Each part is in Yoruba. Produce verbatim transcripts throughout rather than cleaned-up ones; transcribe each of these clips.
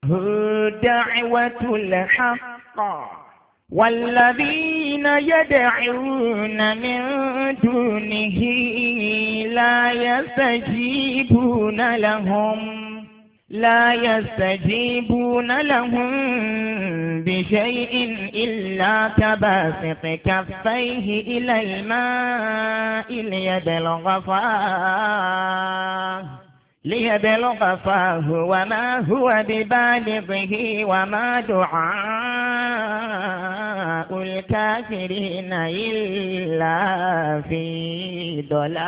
هو دعوة الحق والذين يدعون من دونه لا يستجيبون لهم لا يستجيبون لهم بشيء إلا كباسط كفيه إلى الماء ليبلغ فاه ليبلغ فاه وما هو ببالغه وما دعاء الكافرين إلا في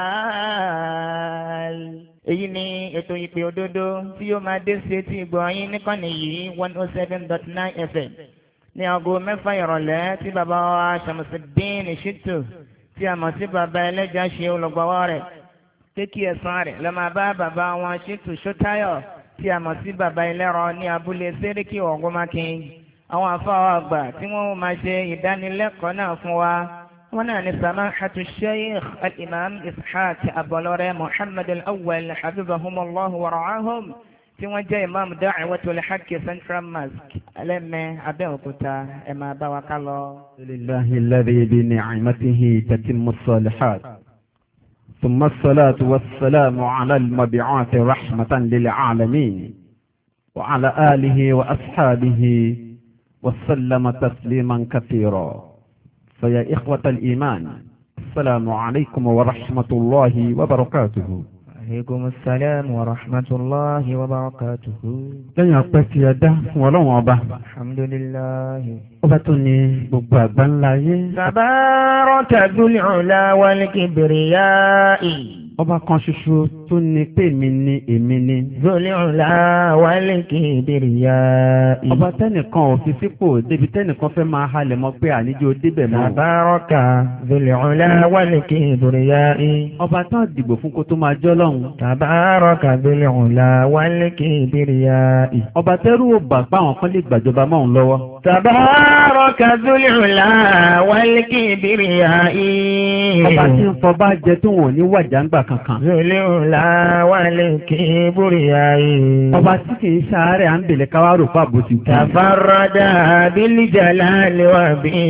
ضلال. Èyí ni ètò ìpè òdodo tí yóò máa dé sí etí ìgbọ̀nyín níkànnì yìí one oh seven dot nine F M ní aago mẹ́fà ìrọ̀lẹ́ tí bàbá wa Ṣàmùsídín Ṣítù tí a mọ̀ sí bàbá ẹlẹ́jà ṣe olùgbọ́wọ́ rẹ̀ kéèkì ẹ̀sán rẹ̀ ló máa bá bàbá wọn Ṣítù Ṣótáyọ̀ tí a mọ̀ sí bàbá ẹlẹ́rọ ní abúlé Séríkì Ògúnmákin. Àwọn àfáà àgbà tí wọ́n máa ṣe ìdánilẹ́kọ̀ọ́ náà fún wa wọ́n náà ní samahatu sheikh al-imam ishaq abọlọ́rẹ́ muhammad al-awwal habibahumullahu wa ra'ahum tí wọ́n jẹ́ imam da'watul haqq central mosque alẹ́mẹ́ abẹ́òkúta ẹ máa bá wa ká lọ. lillahi alladhi bi ni'matihi tatimmu as-salihat thumma as-salatu was-salamu ala al-mab'uth rahmatan lil alamin wa ala alihi wa ashabihi wa sallama tasliman kathira. فيا إخوة الإيمان السلام عليكم ورحمة الله وبركاته. عليكم السلام ورحمة الله وبركاته. لن يقف يده ولو أبا الحمد لله أبتني ببابا لا تبارك ذو العلا والكبرياء ọba kan ṣoṣo tó ní pé mi ní èmi ní. Zul-Ula wal-Kibriya. ọba tẹ́nìkan ò fi sípò débi tẹ́nìkan fẹ́ máa halẹ̀ mọ́ pé àníjó débẹ̀ mọ́. Tabaraka Zul-Ula wal-Kibriya. ọba tán dìbò fún kó tó máa jọ́ lọ́hùn. Tabaraka Zul-Ula wal-Kibriya. ọba tẹ́rù ò bà pa àwọn kan lè gbàjọba mọ́ òun lọ́wọ́. Tabaraka Zul-Ula wal-Kibriya. ọba tí ń fọba jẹ tó wọn ò ní wàjà ń gbà kankan. Zul-Ula wal-Kibriya. ọba tí kì í ṣàárẹ̀ à ń bèlè káwárò fún àbòsí. Tafarrada bil-jalali wa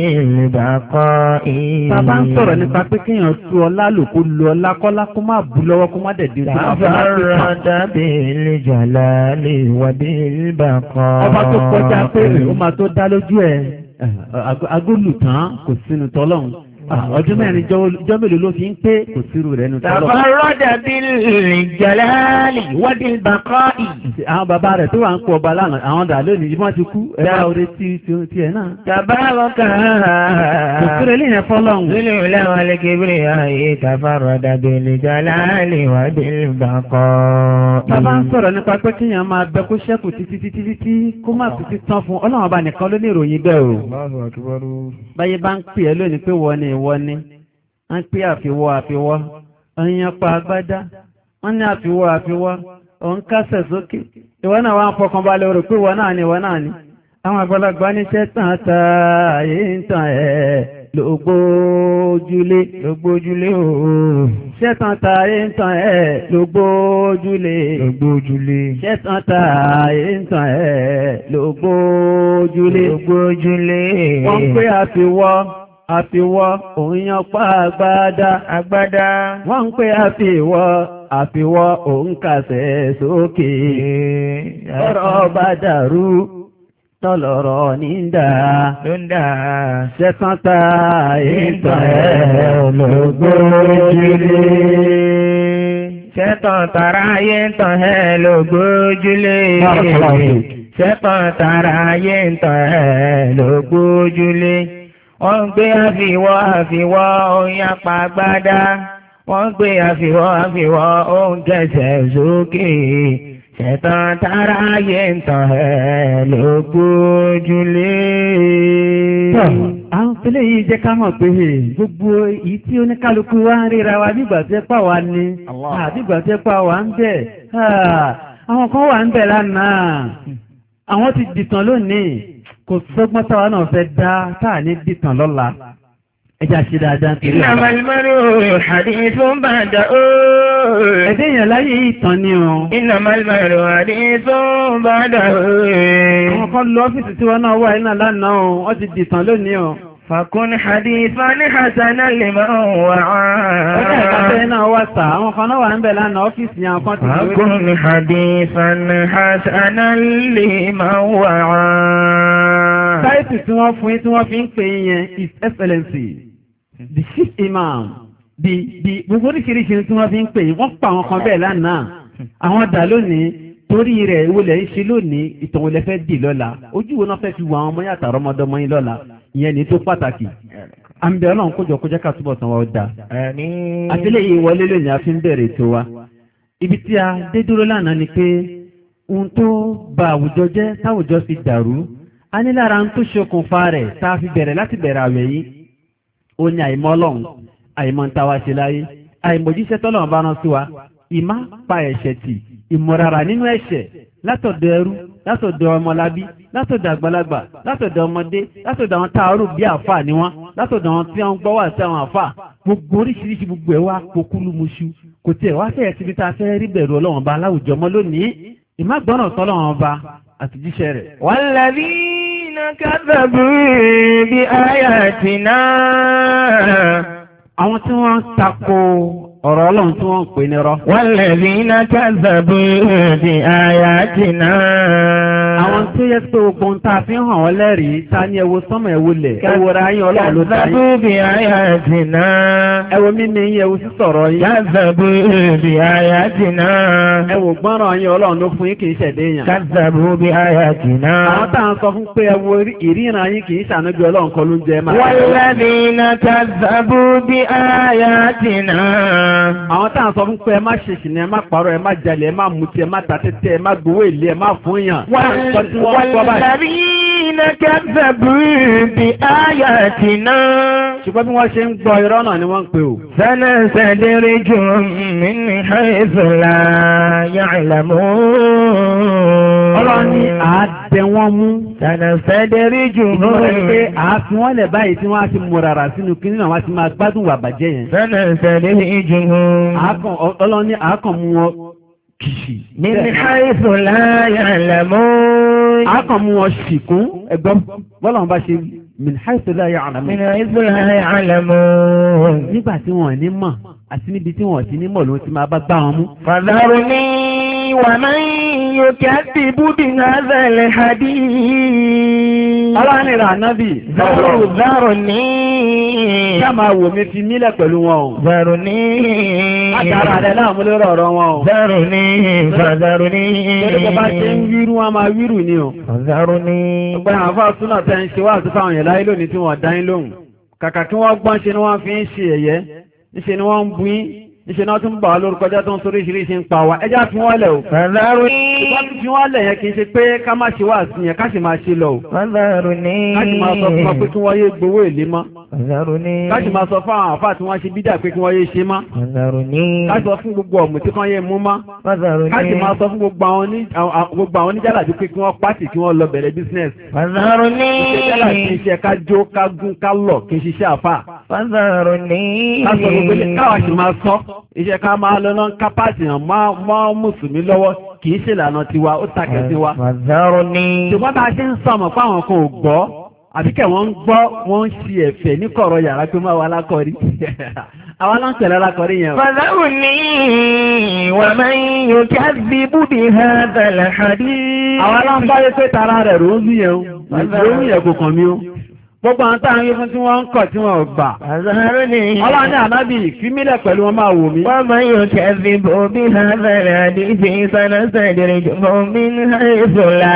bil-baqa'i. Bàbá ń sọ̀rọ̀ nípa pé kéèyàn tú ọlá lò kó lo ọlá kọ́lá kó má bú lọ́wọ́ kó má dẹ̀dẹ̀ tó máa fẹ́ láti kàn. Tafarrada bil-jalali wa bil-baqa'i. ọba tó kọjá pé ó máa tó dá lójú ẹ̀ agólù tán kò sínú tọ́lọ́hun. ọdún mẹ́rin jọ́ mélòó ló fi ń pé kò sírù rẹ̀ nù tọ́lọ́. Tafarrada bil-jalali wa bil-baqa'i. àwọn bàbá rẹ̀ tó wà ń pọ̀ ọba lánàá àwọn dà lónìí wọ́n ti kú ẹ̀rọ orí tí tí ẹ̀ náà. Tabaraka. kò sírù ilé yẹn fọ́lọ́hun. Zul-Ula wal-Kibriya. Tafarrada bil-jalali wa bil-baqa'i. Bàbá ń sọ̀rọ̀ nípa pé kíyàn máa bẹ kó ṣẹ́kù títí títí títí kó má fi ti tán fún ọlọ́run ọba nìkan ló ní ìròyìn bẹ́ẹ̀ o. báyé bá ń pè ẹ́ lónìí pé wọ́n ni ìwọ ni a ń pè àfiwọ́ àfiwọ́ ọ̀yìn pa agbádá wọ́n ní àfiwọ́ àfiwọ́ òun kásẹ̀ sókè ìwọ náà wá ń fọkàn balẹ̀ rò pé ìwọ náà ni ìwọ náà ni àwọn àgbàlagbà ní iṣẹ́ tàn ta ààyè ń tàn ẹ̀ lògbójúlé lògbójúlé ooo ṣẹ́tàn ta ààyè ń tàn ẹ̀ lògbójúlé lògbójúlé ṣẹ́tàn ta ààyè ń tàn ẹ̀ lògbójúlé lògbójúlé wọ́n pé àfiwọ́ àfiwọ́ òun yan pa agbádá agbádá wọ́n ń pè àfiwọ́ àfiwọ́ òun kàsẹ̀ sókè ọ̀rọ̀ bá dàrú tọ́lọ̀rọ̀ ní dáa ló ń dáa ṣẹ́tàn ta ìtàn ẹ̀ lògbójúlé ṣẹ́tàn tara ayé ń tàn ẹ̀ lògbójúlé ṣẹ́tàn tara ayé ń tàn ẹ̀ lògbójúlé wọ́n gbé àfiwọ́ àfiwọ́ oyin apá agbádá wọ́n gbé àfiwọ́ àfiwọ́ ohun kẹsẹ̀ sókè ṣẹ̀tàn tààrà ayé ń tàn ẹ̀ lògbójúlé. àwọn fílẹ̀ yìí jẹ́ ká mọ̀ pé gbogbo èyí tí oníkálukú wá ń ríra wa nígbà tí ẹ pà wá ní àbígbà tí ẹ pà wá ń bẹ̀ àwọn kan wà ń bẹ̀ lánàá àwọn ti dìtàn lónìí kò sọ́gbọ́n táwa náà fẹ́ dá táà ní dìtàn lọ́la ẹjá ṣe dáadáa nítorí ọ̀la. Innamal mar'u hadithun ba'dahu. Ẹ̀dẹ́ èèyàn láyé ìtàn ni o. Innamal mar'u hadithun ba'dahu. Àwọn kan lọ ọ́fíìsì tí wọ́n náà wà iná lánàá o, wọ́n ti dìtàn lónìí o. Fakun hadithan hasanan liman wa'a. Ọjọ́ ìkàtẹ́ náà wà sá, àwọn kan náà wà ń bẹ̀ lánàá ọ́fíìsì yẹn kan ti lórí. Fakun hadithan hasanan liman wa'a. Táìtì tí wọ́n fún yín tí wọ́n fi ń pè yẹn His Excellency, the chief imam, the the gbogbo oríṣiríṣi tí wọ́n fi ń pè yín, wọ́n pa àwọn kan bẹ́ẹ̀ lánàá. Àwọn dà lónìí, torí rẹ̀ ìwọlẹ̀ ń ṣe lónìí, ìtàn wo lẹ fẹ́ dì lọ́la. Ojú wo náà fẹ́ fi wo àwọn ọmọ yàtọ̀ ọmọdọ́mọ yín lọ́la. Ìyẹn ní tó pàtàkì. Àmì ọlọ́run kójọ kójẹ́ ká túbọ̀ tán wa ó dáa. Àtìlẹ́ yìí wọlé lónìí a fi ń bẹ̀rẹ̀ ètò wa. Ibi tí a dé dúró lánàá ni pé ohun tó ba àwùjọ jẹ́ táwùjọ fi dàrú. A ní lára ń tó ṣokùnfà rẹ̀ tá a fi bẹ̀rẹ̀ láti bẹ̀rẹ̀ àwẹ̀ yìí. Ó ní àìmọ̀ ọlọ́run, àìmọ̀ ń ta wa ṣe láyé, àìmọ̀jíṣẹ́ tọ́lọ́run bá rán sí wa, ìmá pa ẹ̀ṣẹ̀ tì, ìmọ̀rara nínú ẹ̀ṣẹ̀ látọ̀dọ̀ ẹrú, látọ̀dọ̀ ọmọlábí, látọ̀dọ̀ àgbàlagbà, látọ̀dọ̀ ọmọdé, látọ̀dọ̀ àwọn táàrù bí àfà ní wọn, látọ̀dọ̀ àwọn tí wọ́n gbọ́ wà sí àwọn àfà, gbogbo oríṣiríṣi gbogbo ẹ̀ wá pokúlù muṣu, kò tiẹ̀ wá fẹ́ẹ̀ síbi tá a fẹ́ rí bẹ̀rù ọlọ́run ba láwùjọ mọ́ lónìí, ìmágbọ́nà tọ́lọ́run ba àtìjíṣẹ́ rẹ̀. Walladhina kadhabu bi ayatina. Àwọn tí wọ́n tako ọ̀rọ̀ ọlọ́run tí wọ́n ń pè ní rọ́. Walladhina kadhabu bi ayatina. Àwọn tó yẹ pé ogun tá a fi ń hàn wọ́n lẹ́rìí ta ní ẹwo sánmọ̀ ẹwo lẹ̀ ẹwo ra yín ọlọ́run ló ta yín. Kadhabu bi ayatina. Ẹwo mímí yín ẹwo sísọ̀rọ̀ yín. Kadhabu bi ayatina. Ẹwo gbọ́nràn yín ọlọ́run ló fún yín kì í ṣẹ̀dé yàn. Kadhabu bi ayatina. Àwọn tá à ń sọ fún pé ẹwo ìríran yín kì í ṣànúbí ọlọ́run kọ́ ló ń jẹ máa. Walladhina kadhabu bi ayatina. Àwọn tá à ń sọ fún pé ẹ má ṣe ṣìnà, ẹ má parọ́, ẹ má jalè, ẹ má mutí, ẹ má ta tẹ́tẹ́, ẹ má gbowó èlé, ẹ má fún yàn. Walladhina kadhabu bi ayatina. Ṣùgbọ́n bí wọ́n ṣe ń gbọ́ irọ́ náà ni wọ́n ń pè ó. Sanastadrijuhum min haythu la ya'lamun. Ọlọ́run ní àádẹ wọn mú. Sanastadrijuhum. Ìgbọ́n pé àáfi wọ́n lẹ̀ báyìí tí wọ́n á ti mú rárá sínú kí nínú àwọn ti máa gbádùn wà bàjẹ́ yẹn. Sanastadrijuhum. Ọlọ́run ní àákàn mú wọn kìṣì. Min haythu la ya'lamun. Àákàn mú wọn ṣìkún ẹgbọ́n bọ́lá wọn bá ṣe min haythu la ya'lamun. Min haythu la ya'lamun. Nígbà tí wọ́n ní mọ̀ àti níbi tí wọ́n ti ní mọ̀ ló ti máa bá gbá wọn mú. Fadharni wa man yukadhibu bi hadha al-hadith. Ọlọ́run ìrà nábì. Dharni. Ká máa wò mí fi mílẹ̀ pẹ̀lú wọn o. Dharni. Àtàrà rẹ̀ náà mú lérò ọ̀rọ̀ wọn o. Dharni. Fadharni. Lórí bó bá ṣe ń wírú wọn máa wírù ni o. Dharni. Ọgbẹ́ àwọn afọ́ súnà tẹ́ ń ṣe wá àti fáwọn yẹn láyé lónìí tí wọ́n dá yín lóhùn. Kàkà kí wọ́n gbọ́n ṣe ni wọ́n fi ń ṣe ẹ̀yẹ́. Níṣe ni wọ́n ń bu yín. Níṣe ni wọ́n tún bà wá lórúkọ jẹ́ tó ń sorí ìṣiríṣi ń pa wa. Ẹjá fi wọ́n lẹ̀ o. Fadharni. Ìgbà tí fi wọ́n lẹ̀ yẹn kì í ṣe pé ká má ṣe wá sí yẹn ká sì máa ṣe lọ o. Fadharni. Ká sì máa sọ fún wọn pé kí wọ́n yé gbowó èlé mọ́. Fadharni. Ká sì máa sọ fún àwọn àfáà tí wọ́n ṣe bídà pé kí wọ́n yé ṣe mọ́. Fadharni. Ká sọ fún gbogbo ọ̀mù tí kan yé mú mọ́. Fadharni. Ká sì máa sọ fún gbogbo àwọn ní gbogbo àwọn oníjàlàbí pé kí wọ́n pàtì kí wọ́n lọ bẹ̀rẹ̀ business. Fadharni. Iṣẹ́ jàlà kì í ṣe ká jó ká gún ká lọ kì í ṣiṣẹ́ àfáà. Fadharni. Ká sọ gbogbo ilé káwà sì máa sọ. Iṣẹ́ ká máa lọ náà ká pàtì hàn mọ́ mùsùlùmí lọ́wọ́ kì í ṣe ìlànà tiwa ó takẹ̀ sí wa. Fadharni. Ṣùgbọ́n bá a ṣe ń sọmọ̀ fáwọn kan ò gbọ́ àbíkẹ́ wọ́n ń gbọ́ wọ́n ń ṣe ẹ̀fẹ̀ ní kọ̀rọ̀ yàrá pé máa wà lákọ̀ọ́rí. Àwọn aláǹtẹ̀lẹ̀ alákọ̀ọ́rí yẹn. Fadharni wa man yukadhibu bi hadha al-hadith. Àwọn aláǹbáyé pé tara rẹ̀ rò ń yẹn o. Rò ń yẹn kò kàn mí o. Gbogbo àwọn táwọn yóò fún tí wọ́n ń kọ̀ tí wọ́n gbà. Fadharni. Ọlọ́run ní ànábì fímílẹ̀ pẹ̀lú wọn máa wò mí. Wa man yukadhibu bi hadha al-hadith sanastadrijuhum min haythu la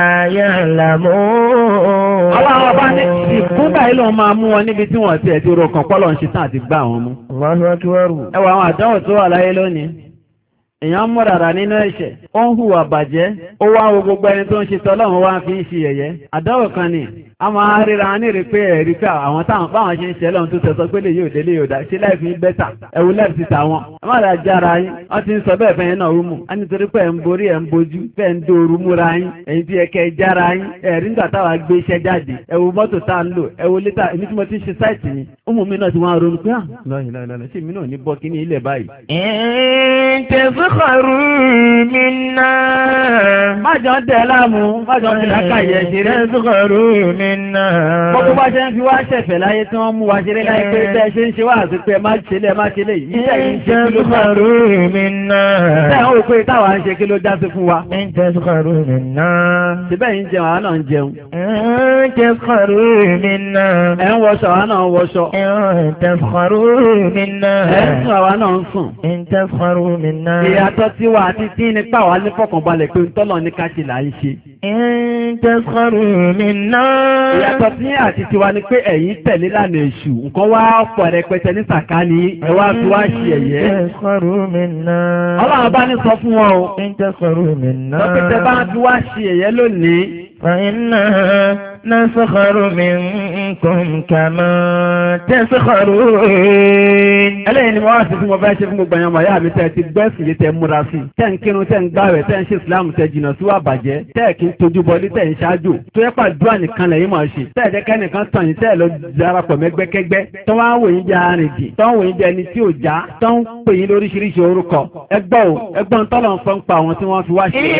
ya'lamun. Ọlọ́run ọba ní ìkúgbà ilé wọn máa mú wọn níbi tí wọ́n ti ẹ̀ tí ro kàn pọ́lọ̀ ń ṣe tán àti gbà wọn mú. Allahu akbar. Ẹ wo àwọn àdánwò tó wà láyé lónìí. èèyàn mú rárá nínú ẹ̀ṣẹ̀ ó ń hùwà bàjẹ́ ó wá wo gbogbo ẹni tó ń ṣe tọ́lọ́run wá fi ń ṣe yẹ̀yẹ́ àdáwò kan ni a máa ríra ní rí pé ẹ̀rí pé àwọn táwọn báwọn ṣe ń ṣe lọ́run tó tẹ̀sọ́ pé lè yóò délé yóò dá ṣe láìfi bẹ́tà ẹ̀wù láì ti tàwọn a máa rà jára yín wọ́n ti ń sọ bẹ́ẹ̀ fẹ́yìn náà rúmù a nítorí pé ẹ̀ ń borí ẹ̀ ń bojú fẹ́ ń dóoru múra yín ẹ̀yin tí ẹ̀kẹ́ jára yín ẹ̀rí nígbà táwa gbé iṣẹ́ jáde ẹ̀wù mọ́tò tá a ń lò ẹ̀wù létà èmi tí mo ti ń ṣe sáìtì yín ọmọ mi náà ti wọ́n ronú pé à lọ́yìn lọ́yìn ṣé mi náà ní bọ́ kíní ilẹ̀ báyìí. tẹ̀síkọ̀rù mi náà. má jọ ń tẹ̀ láàmú má jọ ń fi lákàyè ṣeré. tẹ̀síkọ̀rù mi náà. gbogbo bá ṣe ń fi wá ṣẹ̀fẹ̀ láyé tí wọ́n mú wa ṣeré láyé pé bẹ́ẹ̀ ṣe ń ṣe wá àti pé má ṣe lé má ṣe lé yìí. tẹ̀síkọ̀rù mi náà. ṣé àwọn òpè táwa ń ṣe kí ló já sí fún wa. tẹ̀síkọ̀rù mi náà. síbẹ̀ yìí ń jẹun àwọn náà ń jẹun. tẹ̀síkọ̀rù mi náà. ẹ̀ ń wọṣọ àwọn náà ń wọṣọ. tẹ̀síkọ̀rù mi náà. ẹ̀ ń sùn àwọn náà ń sùn. tẹ̀síkọ̀rù mi náà. ìyàtọ̀ tí wà àti tí nípa wà ní fọkànbalẹ̀ pé ntọ́lọ̀ ní ká ṣe là ń ṣe. tẹ̀síkọ̀rù mi náà. ìyàtọ̀ tí àti tiwa ni pé ẹ̀yin tẹ̀lé lànà èṣù nǹkan wá pọ̀ rẹpẹtẹ ní sàkání ẹ wá fi wá ṣe ẹ̀yẹ. tẹ̀síkọ̀rù mi náà. ọlọ́run bá ní sọ fún wọn o. tẹ̀síkọ̀rù mi náà. lọ́pẹ̀tẹ̀ bá fi wá ṣe ẹ̀yẹ lónìí. فإنا نسخر منكم كما تسخرون. ẹlẹ́yìn ni wọ́n á sì fún ọba ẹ̀ṣẹ́ fún gbogbo ẹ̀yàn wọ̀nyá mi tẹ́ ti gbẹ́sì lé tẹ́ múra sí tẹ́ ń kírun tẹ́ ń gbáwẹ̀ tẹ́ ń ṣe ìsìlámù tẹ́ jìnà sí wà bàjẹ́ tẹ́ kí ń tójú bọlé tẹ́ ń ṣáájú tó yẹ pàdúrà nìkan lẹ́yìn máa ṣe tẹ́ ẹ̀jẹ̀ kẹ́nìkan tàn yín tẹ́ lọ darapọ̀ mẹ́gbẹ́kẹ́gbẹ́ tó wá ń wò yín jẹ́ arìndì tó ń wò yín jẹ́ ẹni tí ò já tó ń pè yín lóríṣiríṣi orúkọ ẹgbọ́ ò ẹgbọ́n tọ́lọ̀ ń fọ́n pa àwọn tí wọ́n fi wá ṣe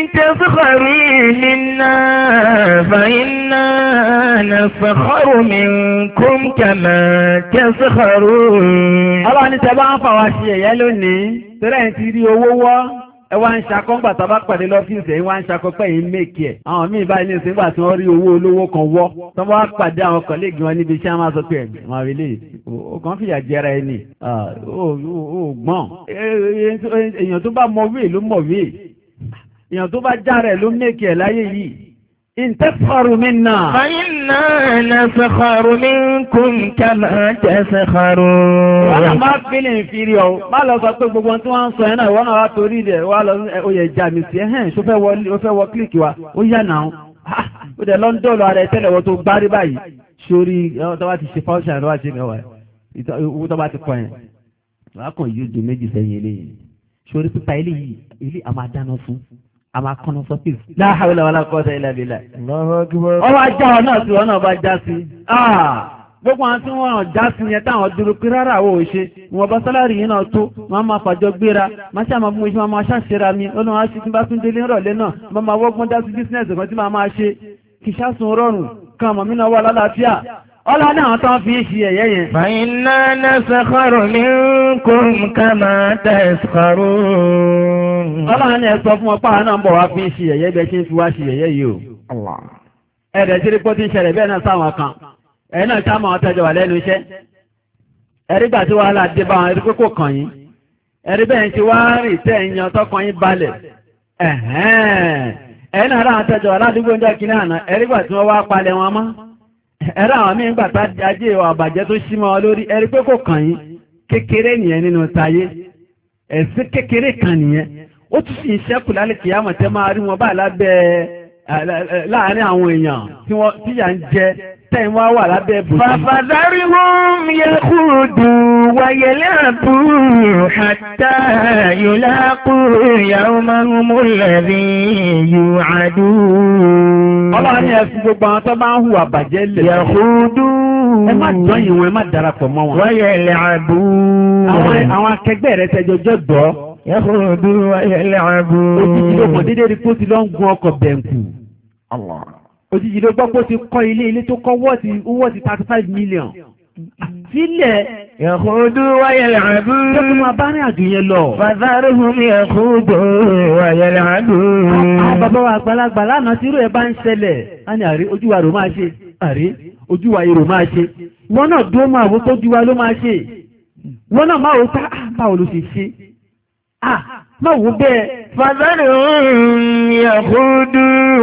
فإنا نسخر منكم كما تسخرون. Ọlọ́run ní tẹ́ bá ń fà wá ṣe ẹ̀yẹ lónìí, tẹ́rẹ̀ ń ti rí owó wọ́, ẹ wá ń ṣakọ́ ńgbà tó bá pàdé lọ́fíìsì ẹ̀ wá ń ṣakọ́ pé yìí méèkì ẹ̀. Àwọn míì báyìí ní ìsìngbà tí wọ́n rí owó olówó kan wọ́, tó bá pàdé àwọn kọ̀lẹ́gì wọn níbi iṣẹ́ máa sọ pé wọ́n rí lè, ó kàn fìyà jẹra ẹni, ó gbọ́n. Èèyàn tó bá mọ̀wé ló mọ̀wé, èèyàn tó bá jára ẹ̀ ló méèkì ẹ̀ láyé yìí. إن تسخروا منا فإنا نسخر منكم كما تسخرون. wọ́n máa fílẹ̀ ìfìrí ọ̀ máa lọ sọ pé gbogbo tí wọ́n ń sọ ẹ̀nà ìwọ́n náà wá torí rẹ̀ wá lọ oyè jàmì sí ẹ̀hẹ́n ṣó fẹ́ wọ kílìkì wa ó yà náà ó dẹ̀ lọ́ndọ̀lọ́ ara ẹ̀ tẹ́lẹ̀ wọ́n tó gbárí báyìí sórí tó bá ti ṣe fáwọ́ṣà lọ́wọ́ ṣe mẹ́wàá owó tó bá ti kọ yẹn wọ́n kàn yóò ju méjì sẹ́yìn eléyìí sórí pípa eléyìí ilé àmà dáná fún àmà kọ́nà sọ́fíìs láhàwílà wàlá kọ́ta ilẹ̀ bílẹ̀. ọwọ́ ajá ọ náà tí wọ́n náà bá já sí. gbogbo àwọn tí wọ́n já sí yẹn táwọn dúró pé rárá àwọn ò ṣe ìwọ̀n bá sálárì yìí náà tó wọ́n máa fàjọ gbéra máa ṣe àmọ́ fún iṣẹ́ máa ṣàṣẹ́ra mi ó náà ṣe tí bá tún délé rọ̀lẹ́ náà máa máa wọ́gbọ́n dá sí bísínẹ́sì kan tí máa máa ṣe kì ṣàsùn rọrùn kan àmọ́ mi náà wà lálàáfíà ọlá ní àwọn tán fi ń ṣe ẹ̀yẹ́ yẹn. Fàyínà nasakharu minkum kama taskharun. ọlá ní ẹ sọ fún ọpá náà ń bọ̀ wá fi ń ṣe ẹ̀yẹ́ bẹ́ẹ̀ ṣe ń fi wá ṣe ẹ̀yẹ́ yìí o. ẹ̀rẹ̀ tí rí pọ́ tí ń ṣẹlẹ̀ bẹ́ẹ̀ náà sáwọn kan ẹ̀ náà sá máa tẹ́jọ wà lẹ́nu iṣẹ́. ẹ̀rí gbà tí wàhálà dé bá wọn ẹ̀rí pé kò kàn yín. ẹ̀rí bẹ́ẹ̀ ti wá rìn tẹ́ ẹ̀yàn tọkàn yín balẹ̀. ẹ̀ náà rà tẹ́jọ wà ládùúgbò ń jẹ́ kí náà ẹ̀rí gbà tí wọ́n wá palẹ̀ wọn mọ́. ẹ̀rọ àwọn míì gbà tá ajé ìwà àbàjẹ́ tó ṣí mọ́ lórí ẹ̀rí pé kò kàn yín kékeré nìyẹn nínú tayé ẹ̀sìn kékeré kan nìyẹn ó tún sì ń ṣẹ́kù lálẹ́ kìyàmọ̀ tẹ́ máa rí wọn báyìí lábẹ́ láàárín àwọn èèyàn tí wọ́n tíyà ń jẹ tẹ́yìn wá wà lábẹ́ bùsùn. fàfàdárí wọn yẹ kúròdù wáyẹlẹ́ àbú hatta yulaqu yawmahum alladhi yu'adun. ọlọ́run ni ẹ fi gbogbo àwọn tó máa ń hùwà bàjẹ́ lẹ̀. yẹ kúròdù. ẹ má dọ́yìn wọn ẹ má darapọ̀ mọ́ wọn. wáyẹlẹ́ àbú. àwọn akẹgbẹ́ rẹ tẹjọjọ́ dọ́. yẹ kúròdù wáyẹlẹ́ àbú. òjijì ló mọ̀ déédéé rí kó ti lọ ń gun ọkọ̀ bẹ̀ǹkù. òjijì ló gbọ́ pé ó ti kọ́ ilé ilé tó kọ́ wọ́ọ̀tì wọ́ọ̀tì thirty five million. sílẹ̀. Yẹ̀kúdú wáyẹ̀lẹ̀ àbú. Jẹ́ kí máa bá ní àjò yẹn lọ. Fàzárùhùn yẹ̀kúdú wáyẹ̀lẹ̀ àbú. Àwọn bàbá wa àgbàlagbà lánàá tí irú ẹ̀ bá ń ṣẹlẹ̀. A ní àrí ojú wa rò máa ṣe. Àrí ojú wa èrò máa ṣe. Wọ́n náà dúró máa wó tó ju wa ló máa ṣe. Wọ́n náà máa wò ká báwo ló ṣe ṣe. Máa wò bẹ́ẹ̀. Fàzárùhùn yẹ̀kúdú wáyẹ̀lẹ̀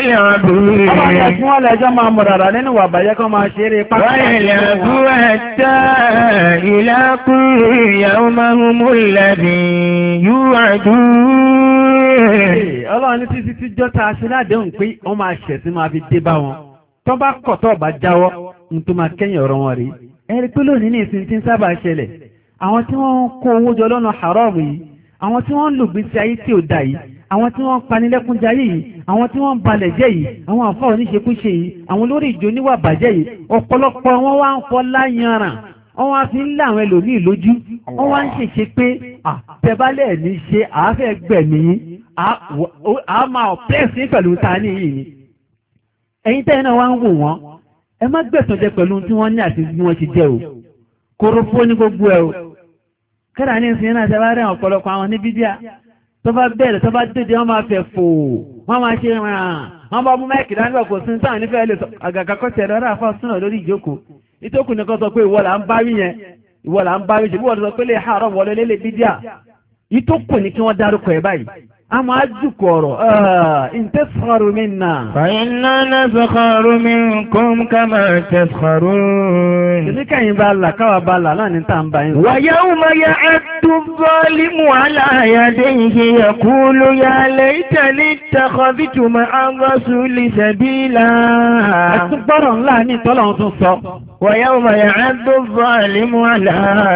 yal'abu. Ọlọ́run yẹ kí wọ́n lẹ́jọ́ máa mọ̀ rárá nínú wà bàjẹ́ kan máa ṣeré pápá. Wa yal'abu hatta yulaqu yawmahumul ladhi yu'adun. Ọlọ́run ní títí tí jọ́ta aṣíládéhùn pé wọ́n máa ṣẹ̀ sí máa fi dé bá wọn. Tó bá kọ̀ tó bá jáwọ́, ní tó máa kẹ́yìn ọ̀rọ̀ wọn rí. Ẹ̀rí pé lónìí ní ìsìn tí ń sábà ṣẹlẹ̀. Àwọn tí wọ́n ń kó owó jọ lọ́nà haram yìí, àwọn tí wọ́n ń lògbé sí ayé tí ò dá yìí, àwọn tí wọ́n ń panilẹ́kúnjayé yìí, àwọn tí wọ́n ń balẹ̀ jẹ́ yìí, àwọn àfáà oníṣekúṣe yìí, àwọn olórí ìjọ oníwà bàjẹ́ yìí, ọ̀pọ̀lọpọ̀ wọn wá ń fọ́ láyanràn, wọ́n wá fi ń lá àwọn ẹlòmíì lójú, wọ́n wá ń ṣèṣe pé àtẹ̀bálẹ̀ ní ṣe àáfẹ́ gbẹ̀mí a máa pẹ́ẹ̀sì pẹ̀lú ta ní yìí ni. Ẹ̀yin tẹ́yìn náà wá ń wò wọ́n, ẹ má gbẹ̀sàn jẹ pẹ̀lú tí wọ́n ní àti bí wọ́n ti jẹ́ o. Korofo ní gbogbo ẹ̀ o. Kẹ́rà ní ìsìn náà ṣẹba rẹ̀ ọ̀pọ̀lọpọ̀ àwọn ní bídíà. Tó bá bẹ̀rẹ̀ tó bá dédé wọ́n máa fẹ̀ fò, wọ́n máa ṣe ràn, wọ́n bá mú máìkì dánilọ̀ kò sí sáà nífẹ̀ẹ́ lè àgàgà kọ́tẹ̀ rẹ̀ rà fún súnà lórí ìjókòó. Ìtókù ní kan sọ pé ìwọ là ń bá rí yẹn, ìwọ là ń bá rí ṣe bí wọ́n sọ pé lè haram wọlé lélẹ̀ bídíà. Ìtókù ní kí wọ́n dárúkọ ẹ̀ báyìí. أما أجكر آه إن تسخروا منا فإنا نسخر منكم كما تسخرون ويوم يعد الظالم على يديه يقول يا ليتني اتخذت مع الرسول سبيلا ويوم يعد الظالم على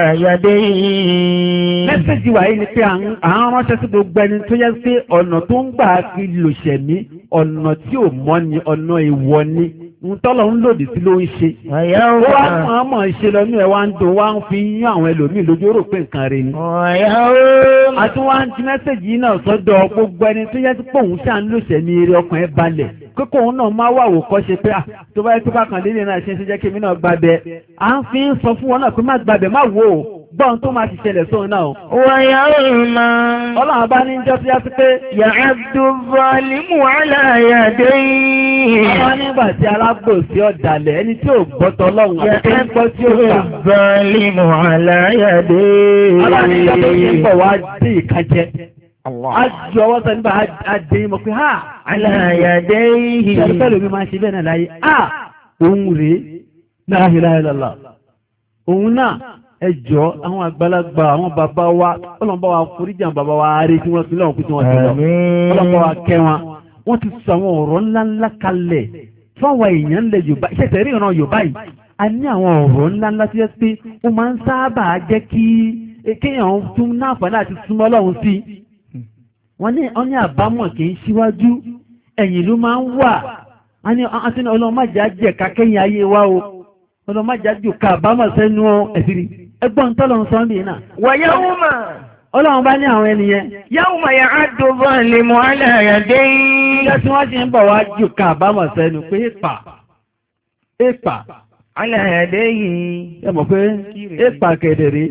يديه mẹ́sẹ̀jì wà yìí ni pé àwọn ránṣẹ́ sí gbogbo ẹni tó yẹ pé ọ̀nà tó ń gbà fi lòṣẹ̀mí ọ̀nà tí ò mọ́ ni ọ̀nà ìwọ ni ń tọ́lọ̀ ń lòdì sí ló ń ṣe. ó wá mọ̀ ọ́n mọ̀ ṣe lọ́nú ẹ̀ wá ń dùn wá ń fi yín àwọn ẹlòmíì lójú rò pé nǹkan rẹ̀ ni. àti wá ń ti mẹ́sẹ̀jì yìí náà sọ́dọ̀ gbogbo ẹni tó yẹ pé òun ṣà ń lòṣẹ̀mí eré ọkàn ẹ̀ balẹ̀ kókó òun náà máa wà wò kọ́ ṣe pé tó bá yẹ tó bá kàn lé náà ṣe ń ṣe jẹ́ kí èmi náà gbàbẹ̀ à ń fi ń sọ fún wọn náà pé má gbàbẹ̀ má wò ó gbọ́n tó máa ti ṣẹlẹ̀ sóun náà. wàyà òmà. ọlọ́run bá ní jọ́ sí yá sí pé. ya'addu zalimu ala yadayhi. àwọn nígbà tí alábòsí ọ̀dàlẹ̀ ẹni tí ò gbọ́tọ̀ ọlọ́run àti tó ń gbọ́ tí ó gbà. ya'addu zalimu ala yadayhi. ọlọ́run ní jọ́ tó ṣe ń bọ̀ wá dé ìkájẹ́. Àjọ ọwọ́ sọ nígbà àdé mọ̀ pé ha ala yadayhi. ṣẹ́lẹ̀ lómi máa ṣe bẹ́ẹ̀ náà láyé. a òun rèé la ilaha illallah. òun náà ẹjọ́ àwọn àgbàlagbà àwọn bàbá wa ọlọ́mbà wa foríjà bàbá wa rí tí wọ́n sí lọ́wọ́ pí tí wọ́n sí lọ ọlọ́mbà wa kẹ́ wọn wọ́n ti sọ àwọn ọ̀rọ̀ ńláńlá kalẹ̀ fáwọn èèyàn ńlẹ̀ Yorùbá iṣẹ́ tẹ̀rí ìran Yorùbá yìí a ní àwọn ọ̀rọ̀ ńláńlá tí wọ́n pé ó máa ń sábà jẹ́ kí kéèyàn tún náàfààní àti súnmọ́ Ọlọ́run sí wọ́n ní wọ́n ní àbámọ̀ kì í síwájú ẹ̀yìn ló máa ń wà wọ́n ní àti Ọlọ́run má jẹ́ àjẹ̀ká kẹ́yìn ayé wa o Ọlọ́run má jẹ́ àjòká àbámọ̀ sẹ́nu ẹ̀sìrì ẹgbọ́n tọ́lọ̀un sọ ń bí náà. Wa yawma. Ọlọ́run bá ní àwọn ènìyàn. Yawma ya'addu zalimu ala yadayhi. Ìjọ́ tí wọ́n ti ń bọ̀ wá jù ká àbámọ̀ sẹ́nu pé èpà. Èpà. Ala yadayhi. Ẹ mọ̀ pé èpà kẹ̀dẹ̀rẹ̀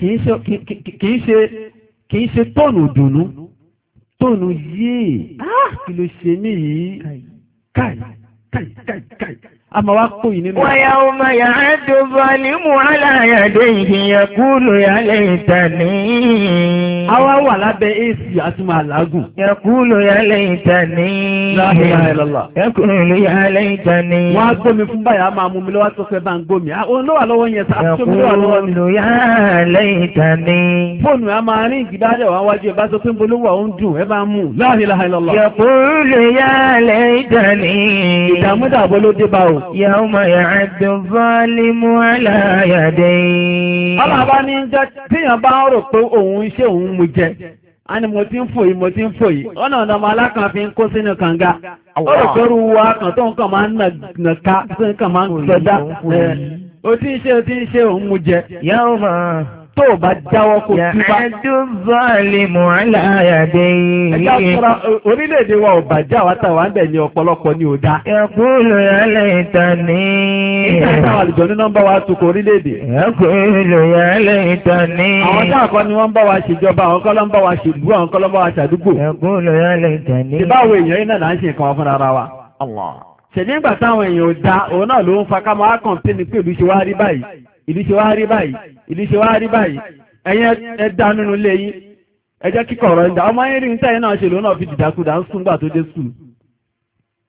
kìí ṣe tóònù dùnú. Tóònù yìí. Kí ló ṣe mí yìí? Káì, káì, káì, káì. A máa wá kó yìí nínú. Wa yawma ya'addu zalimu ala yadayhi yaqulu ya laytani. A wá wà lábẹ́ èsì àtúmọ̀ àlágùn. Yaqulu ya laytani. La ilaha illallah. Yaqulu ya laytani. Wọ́n á gbómi fún báyìí, a máa mú mi lọ́wọ́ tó fẹ́ bá ń gbómi. Òun ló wà lọ́wọ́ yẹn sá. Yaqulu ya laytani. Fóònù a máa rí ìgbìdádẹ̀ wá wájú ẹ bá sọ pé ń bolówó àwọn dùn ẹ bá mú. La ilaha illallah. Yaqulu ya laytani. Ìdààmú dàbọ̀ ló dé bá o. Yawma ya'addu zalimu ala yadayhi. Ọlọ́bá ní jẹ́ tíyàn bá ń rò pé òun iṣẹ́ òun mú jẹ. A ní mo ti ń fò yìí, mo ti ń fò yìí. Ọ̀nà ọ̀nà ọmọ alákan fi ń kó sínú kànga. Ó rò pé rú wa kan tó nǹkan máa ń nà ká, tó nǹkan máa ń sọdá. Ó ti ń ṣe, ó ti ń ṣe òun mú jẹ. Yawma. Tó bá jáwọ́ kò túbá. Ya'addu zalimu ala yadayhi. Ẹjá fúra orílẹ̀-èdè wa ò bàjá wa tàwa ń bẹ̀ ní ọ̀pọ̀lọpọ̀ ní òdá. Yaqulu ya laytani. Ìjọba àlùjọ ní nọ́mbà wa tukọ̀ orílẹ̀-èdè. Yaqulu ya laytani. Àwọn tí àkọ́ ni wọ́n ń bá wa ṣèjọba, àwọn kọ́ ló ń bá wa ṣèlú, àwọn kọ́ ló ń bá wa ṣàdúgbò. Yaqulu ya laytani. Ìbáwo èèyàn iná là ń ṣe nǹkan wa fúnra ara wa. Ṣèjì ń gbà táwọn èèyàn ò da, òun náà ló ń fa ká máa kàn pé ní pé ìlú ṣe wá rí báyìí. Ìlú ṣe wá rí báyìí, ìlú ṣe wá rí báyìí, ẹ̀yin ẹ̀dá nínú ilé yìí, ẹjẹ́ kíkọ̀ ọ̀rọ̀ ìdá, ọmọ yìí rí ní tẹ́yìn náà ṣe lóun náà fi dìdàkudà ń sún gbà tó dé sùn.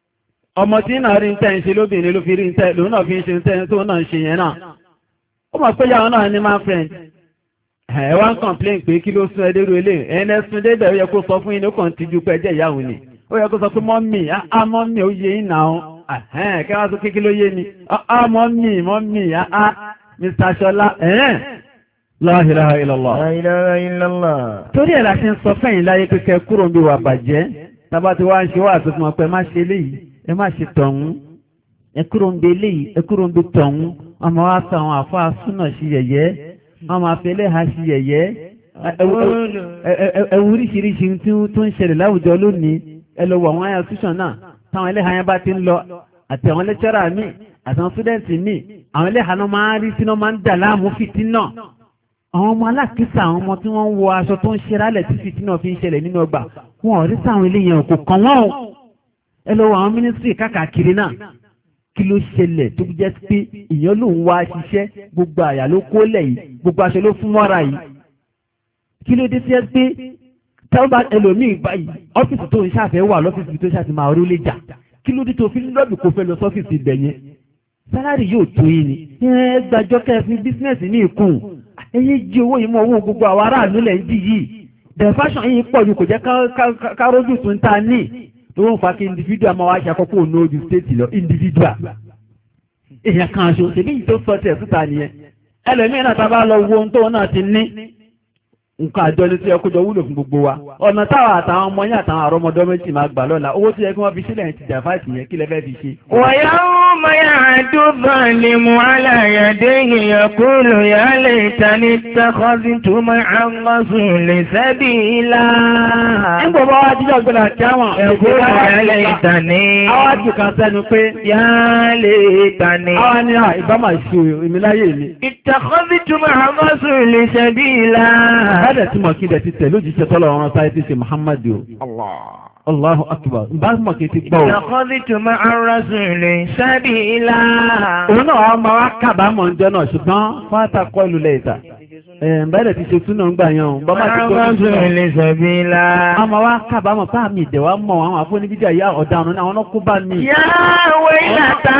ọmọ tí náà rí ń tẹ́ ń ṣe lóbìnrin ló fi rí ń tẹ́ lòun náà fi ń ṣe ń tẹ́ tó náà ń ṣe yẹn náà ó mọ̀ pé yàwọn náà ní máa friend ẹ̀ wá ń complain pé kí ló sún ẹ dérú ilé ẹni ẹsùn débẹ̀ ó yẹ kó sọ fún yín ó kàn ti ju pé ẹjẹ́ ìyáwó ni ó yẹ kó sọ pé mọ́mì á mọ́mì ó yé yín náà kí wọ́n sọ kékeré ló yé ni á mọ́mì mọ́mì á Mister Ṣọlá ẹ̀ẹ́n La ilaha illallah. La ilaha illallah. Torí ẹ̀ la ṣe ń sọ fẹ́yìn láyé pẹ́kẹ́ kúrò ń bí wà bàjẹ́ tàbá ti wá ń ṣe wá àti fún ọpẹ́ má ṣe léyìí ẹ má ṣe tọ̀hún ẹ kúrò ń bí léyìí ẹ kúrò ń bí tọ̀hún ọmọ wa sọ àwọn àfáà súnà sí yẹ̀yẹ́ ọmọ afẹ́lẹ́ ha sí yẹ̀yẹ́ ẹwù oríṣiríṣi tó ń ṣẹlẹ̀ láwùjọ lónìí ẹ lọ wọ àwọn ayé ọtúnṣàn náà táwọn ẹlẹ́hàá yẹn bá ti ń lọ àti àwọn lẹ́kṣọ́rà míì àtàwọn súdẹ́ǹtì míì àwọn ẹlẹ́hàá náà máa ń rí sínú máa ń dà láàmú fìtínà àwọn ọmọ alákìísà àwọn ọmọ tí wọ́n ń wọ aṣọ tó ń ṣe rálẹ̀ tí fìtínà fi ń ṣẹlẹ̀ nínú ọgbà wọn ò rí sáwọn eléyàn kò kàn wọ́n o ẹ lọ wọ àwọn mínísírì káàkiri náà kí ló ṣẹlẹ̀ tó jẹ́ pé ìyẹn ló ń wá ṣiṣẹ́ gbogbo àyà ló kó lẹ̀ yìí gbogbo aṣọ ló fún mọ́ra yìí kí ló dé sí ẹ pé táwọn ẹlòmíì báyìí ọ́fíìsì tó ń ṣàfẹ́ wà lọ́fíìsì tó ṣàti máa rí ó lè jà kí ló dé tó fi lọ́bì kó fẹ́ lọ sọ́fíìsì ibẹ̀ yẹn sálárì yóò tó yín ni ẹ gbàjọ́ kẹ́ fi bísínẹ́sì ní ìkùn ẹyẹ jí owó yìí mọ́ owó gbogbo àwọn aráàlú lẹ̀ ń dì yìí the fashion yìí pọ̀ ju kò jẹ́ kárójú tún ta ní tó ń fa kí individual máa wá ṣàkókò ònà ojú state lọ individual èèyàn kan aṣọ ṣèbí yìí tó sọ tẹ̀ síta nìyẹn ẹlòmíràn náà tá a bá lọ wo ohun tóun náà ti ní nǹkan àjọ ní tí ẹ kójọ wúlò fún gbogbo wa ọ̀nà táwọn àtàwọn ọmọ yín àtàwọn àrọ́mọdọ́ méjì máa gbà lọ́la owó tí yẹ kí wọ́n fi sílẹ̀ ti jà fáìtì yẹn kí lẹ fẹ́ fi ṣe. wọ̀yá ó máa yà àdúgbò lè mú aláyàdé ìyàkúlò yà lè ta ní takọ́sí tó máa ń lọ́sùn lè sẹ́bí ilá. nígbà bá wá jíjọ́ gbọ́dọ̀ kí àwọn ẹ̀kúlò yà lè ta ní. àwọn àti kan sẹ́nu pé yà lè ta ní. àwọn ni ìbámu ṣe ìmìláyè mi. ìtakọ́sí tó máa ń lọ́sùn lè sẹ́bí ilá. Bẹ́ẹ̀ tí mọ̀ kí lẹ ti tẹ̀ lójíṣẹ́ tọ́lọ̀ ọ̀rọ̀ sáyé tí ṣe Muhammadu. Allahu akbar. Bá mọ̀ kí ti gbọ́. Ìjọkọ́bí tó máa ń rọ́sùn lè sábì ilá. Òun náà máa wá kábàámọ̀ ń jẹ́ náà ṣùgbọ́n fáta kọ́ ìlú lẹ́yìntà. Bẹ́ẹ̀ ti ṣe túnà ń gbà yan. Bọ́má ti kó rọ́sùn lè sábì ilá. A máa wá kábàámọ̀ bá mi ìdẹ̀wà mọ̀ àwọn àfọ́nibíjà yá ọ̀daràn náà wọn kó bá mi. Yáwé ìlàtà.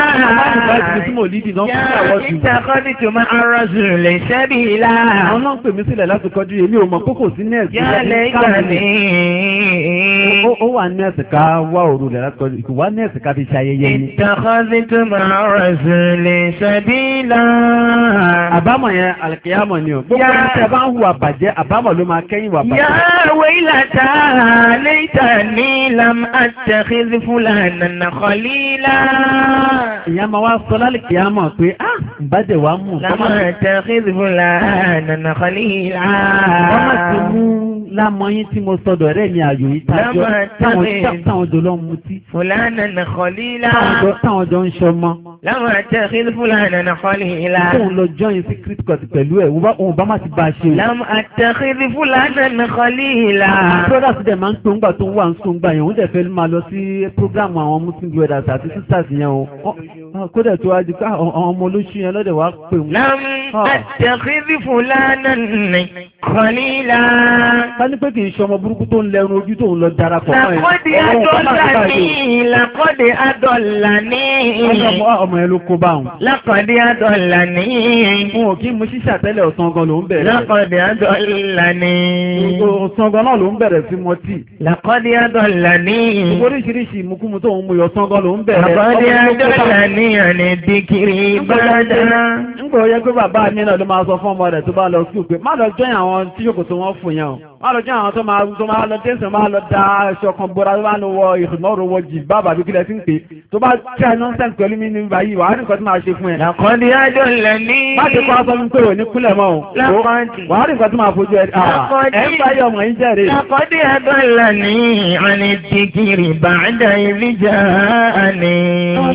Ìjọkọ́bí tó máa ń rọ́sùn lè sábì ilá. Àwọn náà ń pè mí sílẹ̀ láti kọjú èmi ò mọ̀ kókò sí nẹ́ẹ̀sì. Yálẹ̀ ìgbà ní. Ó wà nẹ́ẹ̀sì ká wá òru rẹ̀ láti kọjú ìkù wá nẹ́ẹ̀sì ká fi ṣe ayẹyẹ ni. Ìtàkọ́sí tó máa rọ̀sùn lè sàbílá. Àbámọ̀ yẹn àlùkìyámọ̀ ni o. Gbogbo ẹni tí a bá ń hùwà bàjẹ́ àbámọ̀ ló máa kẹ́yìn wà bàjẹ́. Yáwé ìlàtà létà ní lam àtẹ̀kìzí fúlànà nàkọ́lílá. Ìyá máa wá sọ lálùkìyámọ̀ pé á ìbàdẹ̀ wá mú. Lam àtẹ̀kìzí fúlànà nàkọ́lílá. Wọ́n máa ti mú lámọ́yín tí mo sọ̀dọ̀ rẹ̀ ní àyò yìí táwọn jọ lọ mutí. Fúlànà nàkọ́lílá. Táwọn jọ ń ṣọmọ. Lam àtẹ̀kìzí fúlànà nàkọ́lílá. Tóun lọ join secret court pẹ̀lú ẹ̀ òun bá má ti bá a ṣe. Lam àtẹ̀kìzí fúlànà nàkọ́lílá. Brothers dẹ̀ máa ń tó ńgbà tó ń wà ń sún gbà yẹn òun dẹ̀ fẹ́ máa lọ sí program àwọn Muslim brothers àti sisters yẹn o. Kódà tó wájú ká àwọn ọmọ olóṣù yẹn lọ́dẹ̀ wá pè wọ́n. Lam àtẹ̀kìzí fúlànà nàkọ́lílá. Ká ní pé kì í ṣe ọmọ burúkú tó ń lẹ́run ojú tó ń lọ darapọ̀ mọ́ ẹ̀. Làkọ́dé adọ́là ní. Làkọ́dé adọ́là ní. Ọmọ ẹ ló kó bá wọn. Làkọ́dé adọ́là ní. Fún òkí mú ṣíṣà tẹ́lẹ̀ ọ̀sán gan ló ń bẹ̀rẹ̀. Làkọ́dé adọ́là ní. Ọ̀sán gan náà ló ń bẹ̀rẹ̀ sí mọtí. Làkọ́dé adọ́là ní. Oríṣiríṣi ìmúkúmu tó ń mú ọ̀sán gan ló ń bẹ̀rẹ̀. Làkọ́dé adọ́là ní àní dìkìrì bàdà. Ńgbà yẹ pé bàbá mi náà ló máa sọ fún ọmọ rẹ̀ tó bá lọ sí òpè má lọ jẹ́ àwọn tí yòókù tó wọ́n fún yẹn o. Má lọ jẹ́ àwọn tó máa tó máa lọ tẹ́sán máa lọ da aṣọ kan bọ́ra tó bá lọ wọ ìrìnàrò wọ jì bàbá bí kílẹ̀ sí ń pè tó bá tí a nọ́ńsẹ̀ǹsì pẹ̀lú mi ní báyìí wàá rí nǹkan tó máa ṣe fún ẹ. Làkọ́dé adọ́là ní. Má ti kọ́ aṣọ mi pé ò ní kúlẹ̀ mọ́ o. Làkọ́dé. Wàá rí nǹkan tó máa fojú ẹ. Ẹ ń báyọ̀ ọmọ yín jẹ́rìí. Làkọ́dé adọ́là ní àní dìkìrì bàdà ìrìjà àní. Àwọn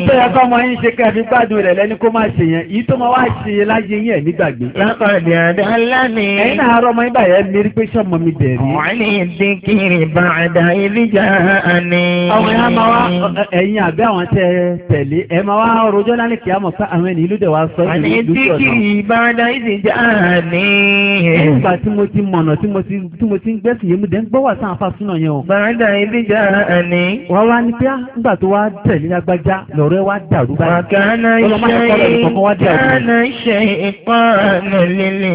tó yẹ kọ́ ọmọ yín ṣe kẹ́ fi gbádùn rẹ̀ lẹ́ni kó máa ṣe yẹn yìí tó máa wá ṣe láyé yẹn nígbàgbé. Lákọ̀dé àdáláni. Ẹ̀yin náà arọ ọmọ yín báyẹn mérí pé sọ́mọ mi dẹ̀ rí. Wọ́n lè dín kiri bàdà ìdíjà ni. Àwọn ẹ̀yà máa wá ẹ̀yin àbí àwọn tẹ tẹ̀lé ẹ̀ máa wá rojọ́ lálẹ́ kí á mọ̀ fún àwọn ènìyàn ló dẹ̀ wá sọ ìlú ìlú ọ̀nà. Wọ́n lè dín kiri bàdà ìdíjà ni. Nígbà tí mo ti mọ̀nà tí mo ti ń gbẹ́sìn yé mu dẹ̀ ń gbọ́ wà sáà fásúnà yẹn o. Bàdà ìdíjà ni. Wọ́n wá ní pé nígbà tó wá tẹ̀lé lágbájá lọ́rẹ́ wá dàrú báyìí. Wàkánà ṣe ìpọ́nù lílé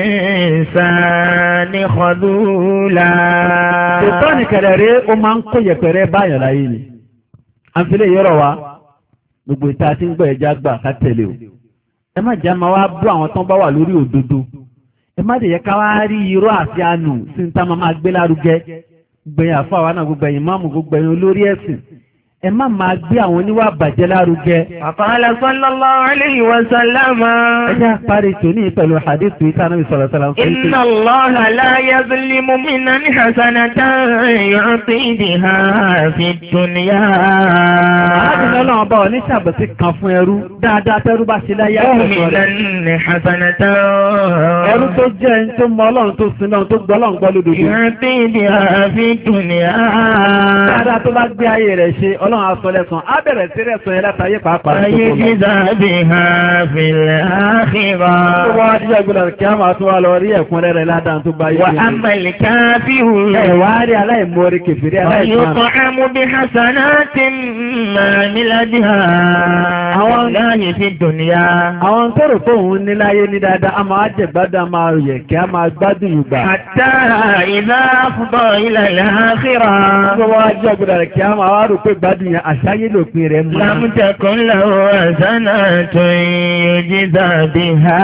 ìsáni kọlúlá. Ṣètọ́ nìkẹ̀rẹ̀ rí ó máa ń kó yẹ̀pẹ̀rẹ̀ báyọ̀ láyé ni. A ń fi lè yọ̀rọ̀ wa, gbogbo ìta tí ń gbọ́ ẹja gbà ká tẹ̀lé o. Ẹ má jẹ́ máa wá bú àwọn tán bá wà lórí òdodo. Ẹ má dẹ̀ yẹ ká wá rí irọ́ àti àánú sí ní tá máa máa gbé lárugẹ. Gbẹ̀yìn àfọ àwa náà gbogbo ẹ̀yìn máàmù gbogbo ẹ̀yìn olórí ẹ̀sìn. Ẹ má máa gbé àwọn oníwà bàjẹ́ lárugẹ. Qala sallallahu alayhi wa sallam. Ẹ jẹ́ àparí tòní pẹ̀lú hadith ìta náà sọ̀rọ̀ sọ̀rọ̀. Inna Allaha la yazlimu minan hasanatan yu'ti biha fid dunya. Àádìí náà bá wọn ní ṣàbẹ̀sí kan fún ẹrú dáadáa tẹ́rú bá ṣe láyé àkọ́kọ́ rẹ̀. Minan hasanatan. Ẹrú tó jẹ́ ẹni tó mọ Ọlọ́run tó sin náà tó gbọ́ Ọlọ́run gbọ́ lódodo. Yu'ti biha fid dunya. Dáadáa tó bá gbé ayé rẹ̀ ṣe Ọlọ́run asọ́lẹ́sàn á bẹ̀rẹ̀ sí rẹ̀ sọ ẹ látàyé pàápàá. Ayé ti dàbí ha fìlẹ̀ àkìrà. Tó wá díjọ́ gbọ́dọ̀ kí á máa tó wá lọ rí ẹ̀kúnrẹ́rẹ́ ládàá tó bá yé. Wà á mẹ́lì káfíhù. Ẹ wá rí aláìmoore kèfèrí aláìsàn. Yóò kọ́ ẹmu bí hasanatin máa níláàdì ha. Àwọn láàyè ti dùnìyà. Àwọn tó rò fóun ní láyé ní dáadáa, a máa jẹ gbádùn, a máa yẹ kí a máa gbádùn ìgbà. Hatta idha afda ila al-akhirah. Tó wá díjọ́ gbọ́dọ̀ kí a máa wá rò pé gbádùn yẹn àṣáyé lòpin rẹ̀ mọ́. Lam takun lahu hasanatun yujza biha.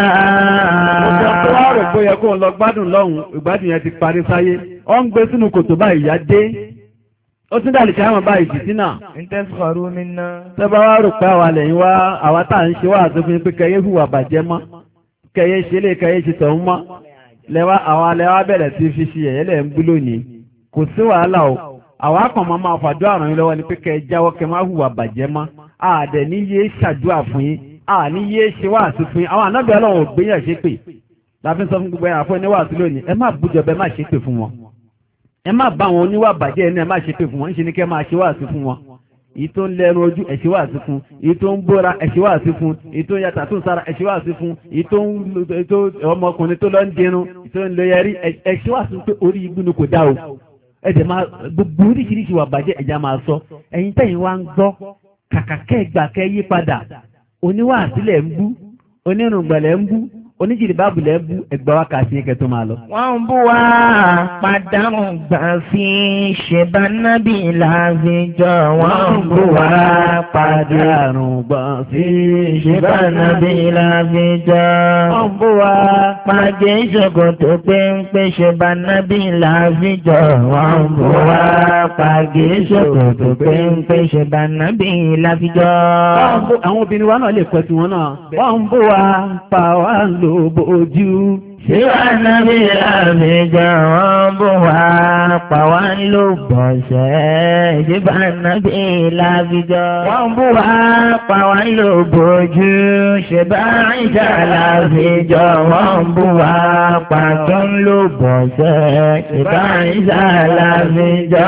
Ọjọ́ tó wá rò pé yẹ kó lọ gbádùn lọ́hùn, ìgbádùn yẹn ti parí sáyé. Ó ń gbé sínú kòtò báyìí yá dé. Ó tún dàlì kí á mọ̀ báyìí jì sínà. Intasgharu minna. Tẹ́ bá wá rò pé àwa lẹ́yìn wá, àwa tá à ń ṣe wá àtúnfin pé kẹyẹ hùwà bàjẹ́ mọ́. Kẹyẹ ṣe lè kẹyẹ ṣe tọ̀ ń mọ́. Lẹ́wà àwọn alẹ́wà bẹ̀rẹ̀ sí fi ṣe ẹ̀yẹ́ lẹ̀ ń bú lónìí. Kò sí wàhálà o. Àwa kan máa máa fàdúrà ràn yín lọ́wọ́ ni pé kẹ́ ẹ jáwọ́ kẹ́ máa hùwà bàjẹ́ mọ́. Àdẹ̀ ní yé ṣàdúrà fún yín. À ní yé ṣe wáàsí fún yín. Àwọn ànábì Ọlọ́run ò gbéyàn ṣépè. Láfi sọ fún gbogbo ẹ̀yà fún oníwàásí lónìí. Ẹ má bújọba ẹ má ṣépè fún wọn. Ẹ má bá àwọn oníwà bàjẹ́ ẹni ẹ má ṣépè fún wọn. Ńṣe ni kẹ́ máa ṣe wáàsí fún wọn. Èyí tó ń lẹ́nu ojú ẹ ṣe wáàsí fún. Èyí tó ń bóra ẹ ṣe wáàsí fún. Èyí tó ń yàtà tó ń sára ẹ ṣe wáàsí fún. Èyí tó ń ọmọkùnrin tó lọ ń dirun. Èyí tó ń lo yẹrí ẹ ṣe wáàsí pé orí igbó ni kò dá o. Ẹ̀jẹ̀ máa gbogbo oríṣiríṣi wà bàjẹ́ ẹ̀já máa sọ. Ẹ̀yin tẹ̀yin wá ń gbọ́ kàkà kẹ́gbà kẹ́ yí padà. Oníwàásílẹ̀ ń bú, onírùngbọ̀lẹ̀ ń bú, oníjìlìbábùlẹ̀ ń bú ẹgbà wá kà sí ẹkẹ tó máa lọ. Wọ́n ń bú wa pàdánù gbà sí ṣẹ̀bá nábì láàbíjọ. Wọ́n ń bú wa pàdánù gbà sí ṣẹ̀bá nábì láàbíjọ. Wọ́n ń bú wa pàdé ṣòkòtò péńpé ṣẹ̀bá nábì láàbíjọ. Wọ́n ń bú wa pàdé ṣòkòtò péńpé ṣẹ̀bá nábì láàbíjọ. Àwọn obìnrin wa náà lè kọ́ tiwọn náà. Wọ́n ń bú wa pa wá lò bójú. Ṣé wà nábì láàbíjọ wọ́n bú wa pa wá lò bọ̀ṣẹ́. Ṣé wà nábì láàbíjọ wọ́n bú wa pa wá lò bójú. Ṣé bá ìjà láàbíjọ wọ́n bú wa pa tó ń lò bọ̀ṣẹ́. Ṣé bá ìjà láàbíjọ.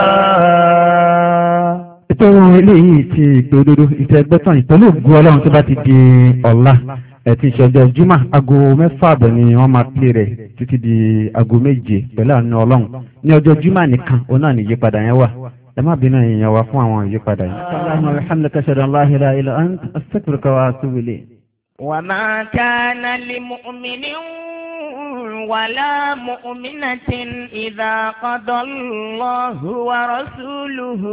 Ètò eléyìí ti ìgbòdodo ìtẹ́gbẹ́tàn ìpẹ̀lú ògùn Ọlọ́run tó bá ti di ọ̀la ẹ̀tí ìṣọ̀jọ́ Jímọ̀ aago mẹ́fà àbọ̀ ni wọ́n máa pè rẹ̀ títí di aago méje pẹ̀lú àánú Ọlọ́run ní ọjọ́ Jímọ̀ nìkan òun náà ní ìyípadà yẹn wà ẹ má bínú èèyàn wa fún àwọn ìyípadà yìí. Allahumma wa bihamdika ashhadu an la ilaha illa anta astaghfiruka wa atubu ilayk. Wa ma kana li mu'minin wala mu'minatin idha qada Allahu wa rasuluhu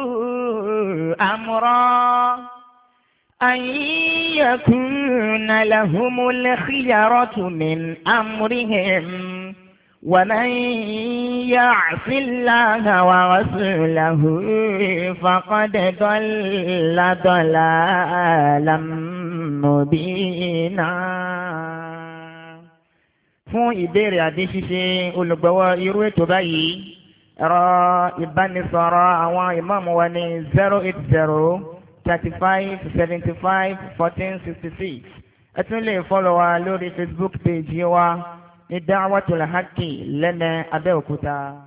amran أن يكون لهم الخيرة من أمرهم ومن يعص الله ورسوله فقد ضل ضلالا مبينا. Fún ìbéèrè àti ṣíṣe olùgbọ́wọ́ irú ètò báyìí, ẹ̀rọ ìbánisọ̀rọ̀ àwọn ìmáàmù wa ní zero eight zero thirty five seventy five fourteen sixty six. ẹ tún lè fọ́lọ̀ wa lórí Facebook page wa ní Da'watul Haqqi lẹ́nẹ̀ Abẹ́òkúta.